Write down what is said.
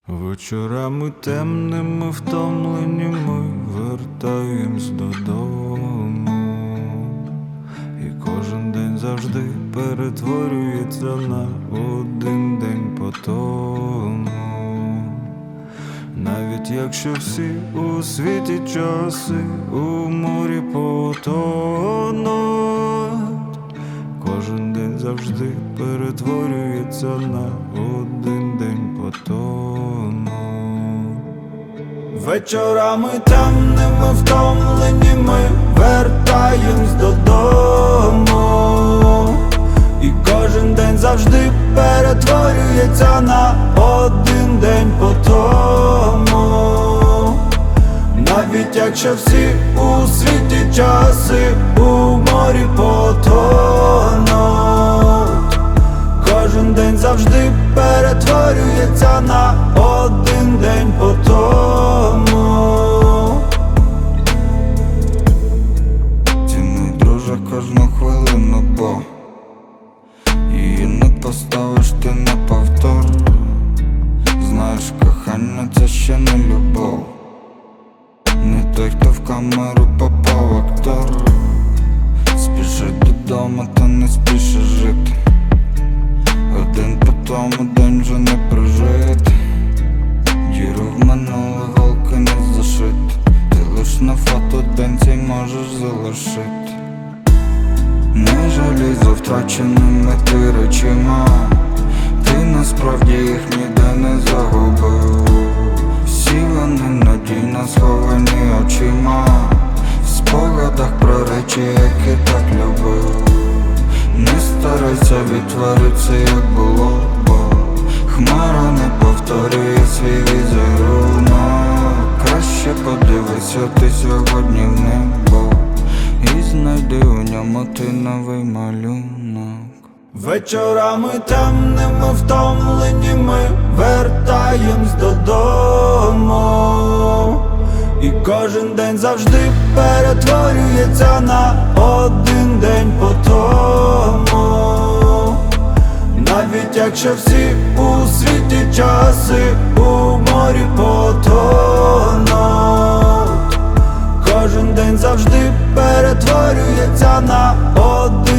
Вечорами темними втомлені ми вертаємось додому, і кожен день завжди перетворюється на один день по тому. Навіть якщо всі у світі часи у морі потонуть, кожен день завжди перетворюється на один день по тому. Вечорами темними втомлені ми вертаємось додому, і кожен день завжди перетворюється на один день по тому. Навіть якщо всі у світі часи у морі потонуть, кожен день завжди перетворюється на один день по тому. Цінуй, друже, кожну хвилину, бо її не поставиш ти на повтор. Знаєш, кохання це ще не любов, не той, хто в камеру попав актор. Спішить додому, та не спішить жити. Один по тому день вже не прожити. Діру в минуле голки не зашити. Ти лиш на фото день цей можеш залишити. Не жалій за втраченими ти речима, ти насправді їх ніде не загубив. Всі вони надійно сховані очима, в спогадах про речі, які так любив. Не старайся відтворити, як було, бо хмара не повторює свій візерунок. Краще подивися ти сьогодні в небо і знайди у ньому ти новий малюнок. Вечорами темними втомлені ми вертаємось додому, і кожен день завжди перетворюється на один день по тому. Навіть якщо всі у світі часи у морі потонуть, кожен день завжди перетворюється на один